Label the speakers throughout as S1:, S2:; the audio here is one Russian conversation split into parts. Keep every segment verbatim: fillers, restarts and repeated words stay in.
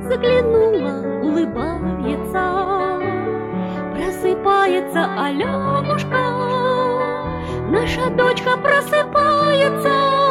S1: Заглянула, улыбается, просыпается Аленушка, наша дочка просыпается.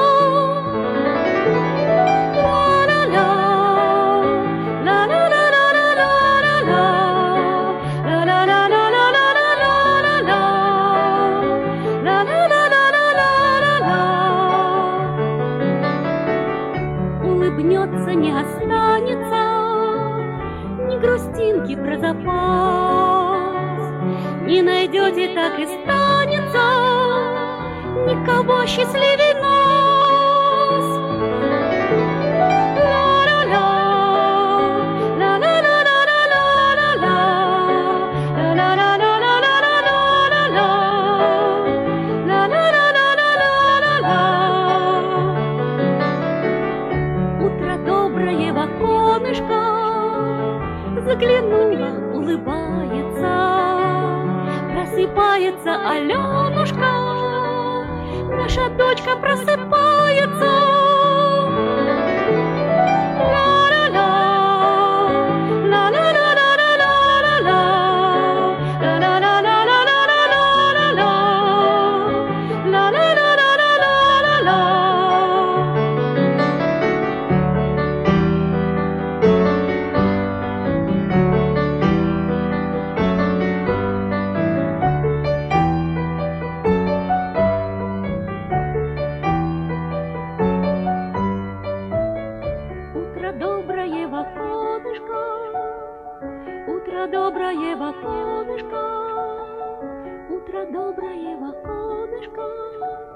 S1: Улыбнется, не останется ни грустинки про запас, не найдете, так и станется никого счастливее нас. Утро доброе в оконышко заглянула, улыбается, просыпается Аленушка, наша дочка просыпается. Утро доброе в оконышко, утро доброе в оконышко, утро доброе в оконышко.